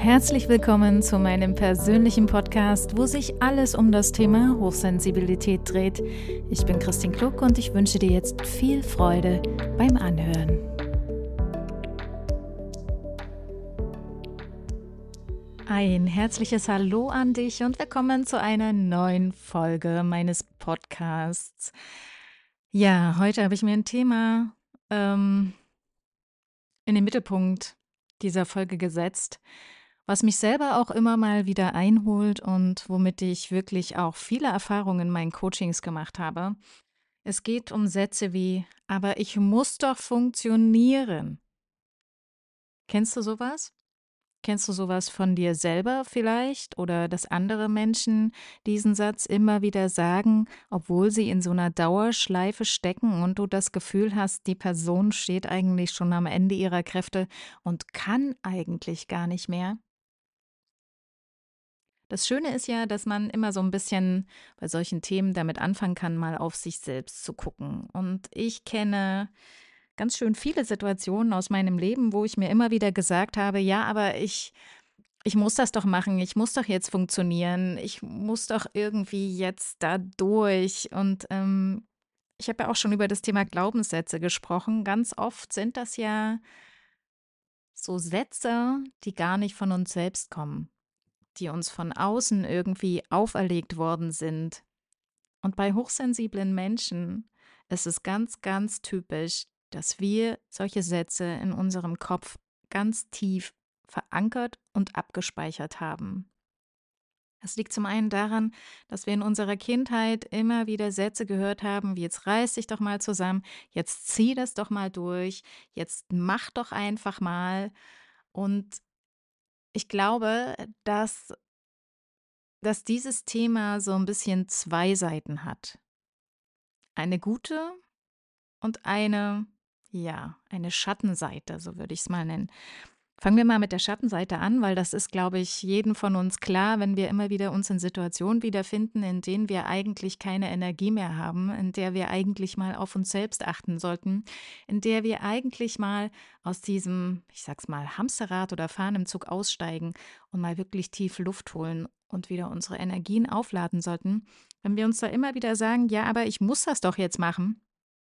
Herzlich willkommen zu meinem persönlichen Podcast, wo sich alles um das Thema Hochsensibilität dreht. Ich bin Christine Kluck und ich wünsche dir jetzt viel Freude beim Anhören. Ein herzliches Hallo an dich und willkommen zu einer neuen Folge meines Podcasts. Ja, heute habe ich mir ein Thema in den Mittelpunkt dieser Folge gesetzt, was mich selber auch immer mal wieder einholt und womit ich wirklich auch viele Erfahrungen in meinen Coachings gemacht habe. Es geht um Sätze wie, aber ich muss doch funktionieren. Kennst du sowas? Kennst du sowas von dir selber vielleicht oder dass andere Menschen diesen Satz immer wieder sagen, obwohl sie in so einer Dauerschleife stecken und du das Gefühl hast, die Person steht eigentlich schon am Ende ihrer Kräfte und kann eigentlich gar nicht mehr? Das Schöne ist ja, dass man immer so ein bisschen bei solchen Themen damit anfangen kann, mal auf sich selbst zu gucken. Und ich kenne ganz schön viele Situationen aus meinem Leben, wo ich mir immer wieder gesagt habe: „Ja, aber ich muss das doch machen. Ich muss doch jetzt funktionieren. Ich muss doch irgendwie jetzt da durch.“ Und, ich habe ja auch schon über das Thema Glaubenssätze gesprochen. Ganz oft sind das ja so Sätze, die gar nicht von uns selbst kommen, die uns von außen irgendwie auferlegt worden sind. Und bei hochsensiblen Menschen ist es ganz, ganz typisch, dass wir solche Sätze in unserem Kopf ganz tief verankert und abgespeichert haben. Es liegt zum einen daran, dass wir in unserer Kindheit immer wieder Sätze gehört haben, wie jetzt reiß dich doch mal zusammen, jetzt zieh das doch mal durch, jetzt mach doch einfach mal. Und ich glaube, dass dieses Thema so ein bisschen 2 Seiten hat. Eine gute und eine Schattenseite, so würde ich es mal nennen. Fangen wir mal mit der Schattenseite an, weil das ist, glaube ich, jedem von uns klar, wenn wir immer wieder uns in Situationen wiederfinden, in denen wir eigentlich keine Energie mehr haben, in der wir eigentlich mal auf uns selbst achten sollten, in der wir eigentlich mal aus diesem, ich sag's mal, Hamsterrad oder Fahren im Zug aussteigen und mal wirklich tief Luft holen und wieder unsere Energien aufladen sollten. Wenn wir uns da immer wieder sagen: „Ja, aber ich muss das doch jetzt machen“,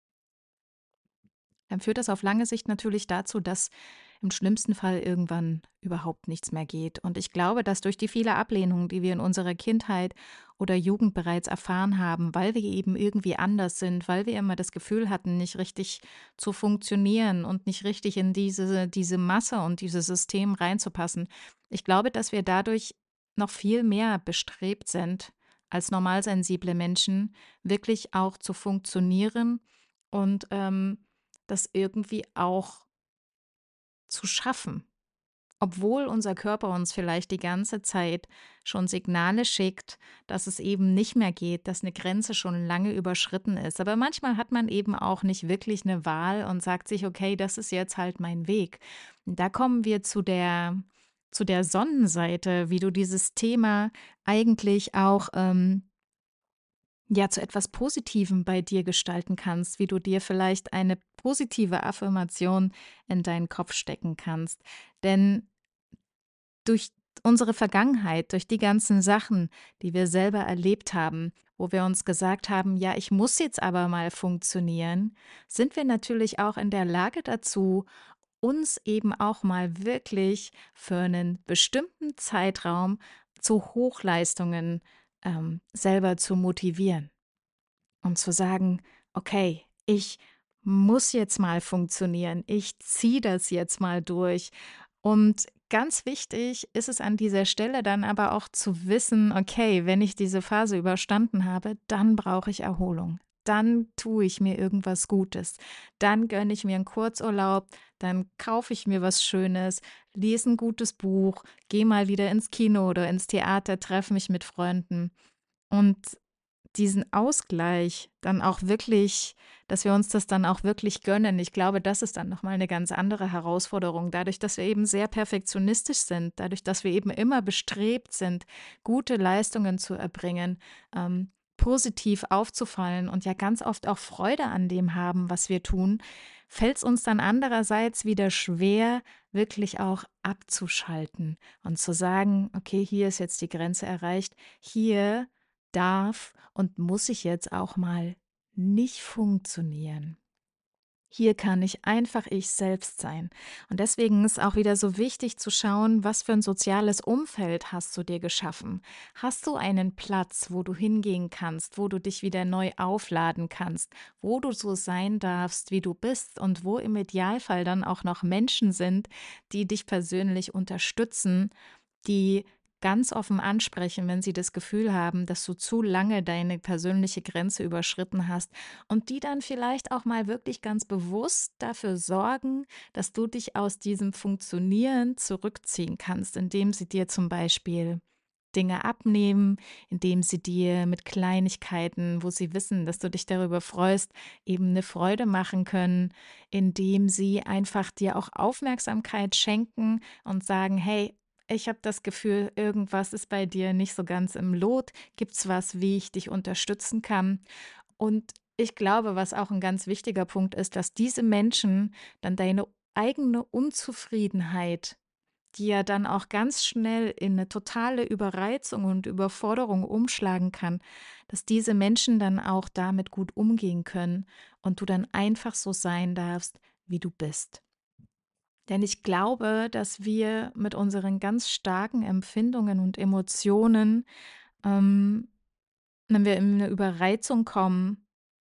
dann führt das auf lange Sicht natürlich dazu, dass im schlimmsten Fall irgendwann überhaupt nichts mehr geht. Und ich glaube, dass durch die viele Ablehnung, die wir in unserer Kindheit oder Jugend bereits erfahren haben, weil wir eben irgendwie anders sind, weil wir immer das Gefühl hatten, nicht richtig zu funktionieren und nicht richtig in diese Masse und dieses System reinzupassen. Ich glaube, dass wir dadurch noch viel mehr bestrebt sind, als normalsensible Menschen wirklich auch zu funktionieren und das irgendwie auch zu schaffen, obwohl unser Körper uns vielleicht die ganze Zeit schon Signale schickt, dass es eben nicht mehr geht, dass eine Grenze schon lange überschritten ist. Aber manchmal hat man eben auch nicht wirklich eine Wahl und sagt sich: „Okay, das ist jetzt halt mein Weg.“ Und da kommen wir zu der Sonnenseite, wie du dieses Thema eigentlich auch, ja, zu etwas Positivem bei dir gestalten kannst, wie du dir vielleicht eine positive Affirmation in deinen Kopf stecken kannst. Denn durch unsere Vergangenheit, durch die ganzen Sachen, die wir selber erlebt haben, wo wir uns gesagt haben: „Ja, ich muss jetzt aber mal funktionieren“, sind wir natürlich auch in der Lage dazu, uns eben auch mal wirklich für einen bestimmten Zeitraum zu Hochleistungen, selber zu motivieren. Und zu sagen: „Okay, ich muss jetzt mal funktionieren. Ich ziehe das jetzt mal durch.“ Und ganz wichtig ist es an dieser Stelle dann aber auch zu wissen: „Okay, wenn ich diese Phase überstanden habe, dann brauche ich Erholung. Dann tue ich mir irgendwas Gutes. Dann gönne ich mir einen Kurzurlaub, dann kaufe ich mir was Schönes, lese ein gutes Buch, gehe mal wieder ins Kino oder ins Theater, treffe mich mit Freunden.“ Und diesen Ausgleich dann auch wirklich, dass wir uns das dann auch wirklich gönnen. Ich glaube, das ist dann noch mal 'ne ganz andere Herausforderung. Dadurch, dass wir eben sehr perfektionistisch sind, dadurch, dass wir eben immer bestrebt sind, gute Leistungen zu erbringen, positiv aufzufallen und ja ganz oft auch Freude an dem haben, was wir tun, fällt es uns dann andererseits wieder schwer, wirklich auch abzuschalten und zu sagen, okay, hier ist jetzt die Grenze erreicht, hier darf und muss ich jetzt auch mal nicht funktionieren. Hier kann ich einfach ich selbst sein. Und deswegen ist auch wieder so wichtig zu schauen, was für ein soziales Umfeld hast du dir geschaffen? Hast du einen Platz, wo du hingehen kannst, wo du dich wieder neu aufladen kannst, wo du so sein darfst, wie du bist und wo im Idealfall dann auch noch Menschen sind, die dich persönlich unterstützen, die ganz offen ansprechen, wenn sie das Gefühl haben, dass du zu lange deine persönliche Grenze überschritten hast und die dann vielleicht auch mal wirklich ganz bewusst dafür sorgen, dass du dich aus diesem Funktionieren zurückziehen kannst, indem sie dir zum Beispiel Dinge abnehmen, indem sie dir mit Kleinigkeiten, wo sie wissen, dass du dich darüber freust, eben eine Freude machen können, indem sie einfach dir auch Aufmerksamkeit schenken und sagen, hey, ich habe das Gefühl, irgendwas ist bei dir nicht so ganz im Lot. Gibt's was, wie ich dich unterstützen kann? Und ich glaube, was auch ein ganz wichtiger Punkt ist, dass diese Menschen dann deine eigene Unzufriedenheit, die ja dann auch ganz schnell in eine totale Überreizung und Überforderung umschlagen kann, dass diese Menschen dann auch damit gut umgehen können und du dann einfach so sein darfst, wie du bist. Denn ich glaube, dass wir mit unseren ganz starken Empfindungen und Emotionen, ähm, wenn wir in eine Überreizung kommen,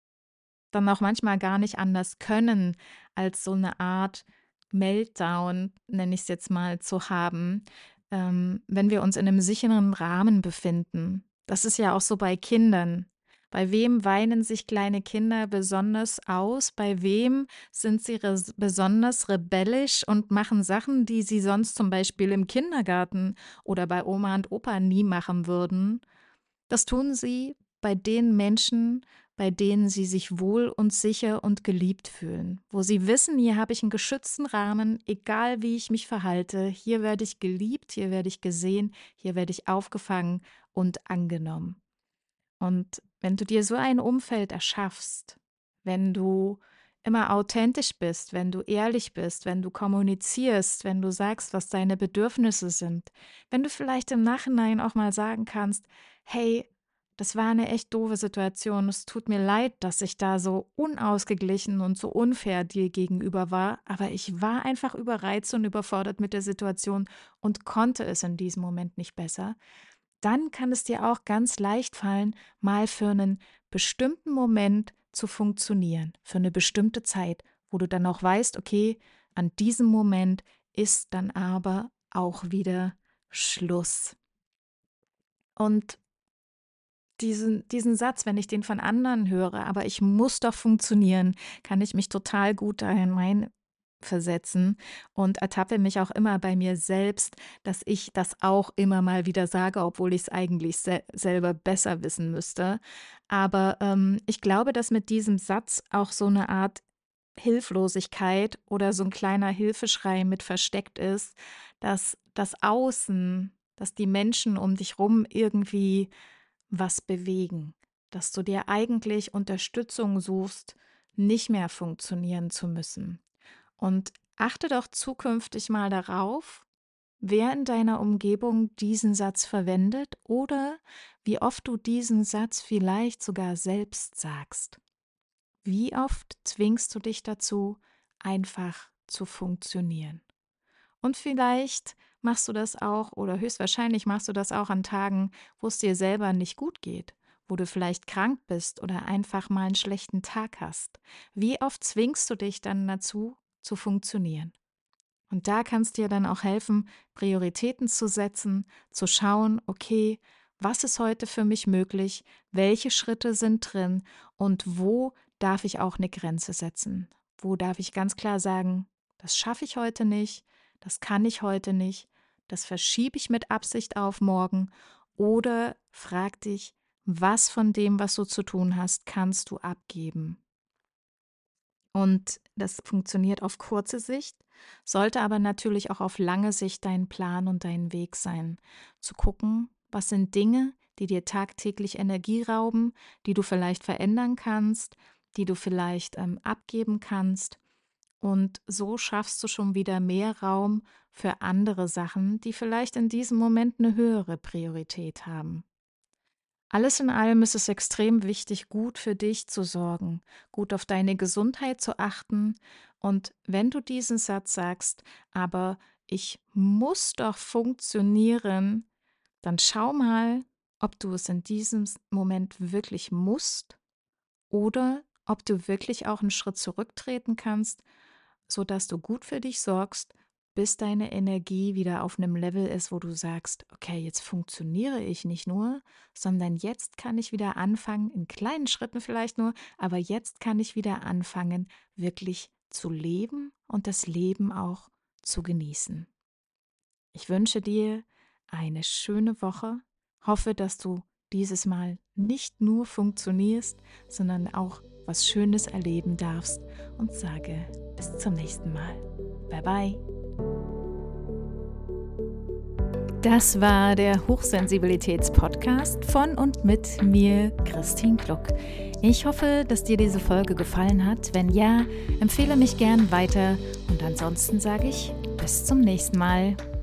dann auch manchmal gar nicht anders können, als so eine Art Meltdown, nenne ich es jetzt mal, zu haben, wenn wir uns in einem sicheren Rahmen befinden. Das ist ja auch so bei Kindern. Bei wem weinen sich kleine Kinder besonders aus? Bei wem sind sie besonders rebellisch und machen Sachen, die sie sonst zum Beispiel im Kindergarten oder bei Oma und Opa nie machen würden? Das tun sie bei den Menschen, bei denen sie sich wohl und sicher und geliebt fühlen, wo sie wissen, hier habe ich einen geschützten Rahmen, egal wie ich mich verhalte, hier werde ich geliebt, hier werde ich gesehen, hier werde ich aufgefangen und angenommen. Und wenn du dir so ein Umfeld erschaffst, wenn du immer authentisch bist, wenn du ehrlich bist, wenn du kommunizierst, wenn du sagst, was deine Bedürfnisse sind, wenn du vielleicht im Nachhinein auch mal sagen kannst, hey, das war eine echt doofe Situation, es tut mir leid, dass ich da so unausgeglichen und so unfair dir gegenüber war, aber ich war einfach überreizt und überfordert mit der Situation und konnte es in diesem Moment nicht besser, dann kann es dir auch ganz leicht fallen, mal für einen bestimmten Moment zu funktionieren, für eine bestimmte Zeit, wo du dann auch weißt, okay, an diesem Moment ist dann aber auch wieder Schluss. Und diesen Satz, wenn ich den von anderen höre, aber ich muss doch funktionieren, kann ich mich total gut da hineinversetzen und ertappe mich auch immer bei mir selbst, dass ich das auch immer mal wieder sage, obwohl ich es eigentlich selber besser wissen müsste. Aber ich glaube, dass mit diesem Satz auch so eine Art Hilflosigkeit oder so ein kleiner Hilfeschrei mit versteckt ist, dass das Außen, dass die Menschen um dich rum irgendwie was bewegen, dass du dir eigentlich Unterstützung suchst, nicht mehr funktionieren zu müssen. Und achte doch zukünftig mal darauf, wer in deiner Umgebung diesen Satz verwendet oder wie oft du diesen Satz vielleicht sogar selbst sagst. Wie oft zwingst du dich dazu, einfach zu funktionieren? Und vielleicht machst du das auch oder höchstwahrscheinlich machst du das auch an Tagen, wo es dir selber nicht gut geht, wo du vielleicht krank bist oder einfach mal einen schlechten Tag hast. Wie oft zwingst du dich dann dazu, zu funktionieren? Und da kannst dir dann auch helfen, Prioritäten zu setzen, zu schauen, okay, was ist heute für mich möglich, welche Schritte sind drin und wo darf ich auch eine Grenze setzen? Wo darf ich ganz klar sagen, das schaffe ich heute nicht, das kann ich heute nicht, das verschiebe ich mit Absicht auf morgen oder frag dich, was von dem, was du zu tun hast, kannst du abgeben? Und das funktioniert auf kurze Sicht, sollte aber natürlich auch auf lange Sicht dein Plan und dein Weg sein. Zu gucken, was sind Dinge, die dir tagtäglich Energie rauben, die du vielleicht verändern kannst, die du vielleicht abgeben kannst. Und so schaffst du schon wieder mehr Raum für andere Sachen, die vielleicht in diesem Moment eine höhere Priorität haben. Alles in allem ist es extrem wichtig, gut für dich zu sorgen, gut auf deine Gesundheit zu achten. Und wenn du diesen Satz sagst, aber ich muss doch funktionieren, dann schau mal, ob du es in diesem Moment wirklich musst oder ob du wirklich auch einen Schritt zurücktreten kannst, sodass du gut für dich sorgst, bis deine Energie wieder auf einem Level ist, wo du sagst: „Okay, jetzt funktioniere ich nicht nur, sondern jetzt kann ich wieder anfangen, in kleinen Schritten vielleicht nur, aber jetzt kann ich wieder anfangen, wirklich zu leben und das Leben auch zu genießen.“ Ich wünsche dir eine schöne Woche, hoffe, dass du dieses Mal nicht nur funktionierst, sondern auch was Schönes erleben darfst und sage bis zum nächsten Mal. Bye bye. Das war der Hochsensibilitäts-Podcast von und mit mir, Christine Gluck. Ich hoffe, dass dir diese Folge gefallen hat. Wenn ja, empfehle mich gern weiter und ansonsten sage ich bis zum nächsten Mal.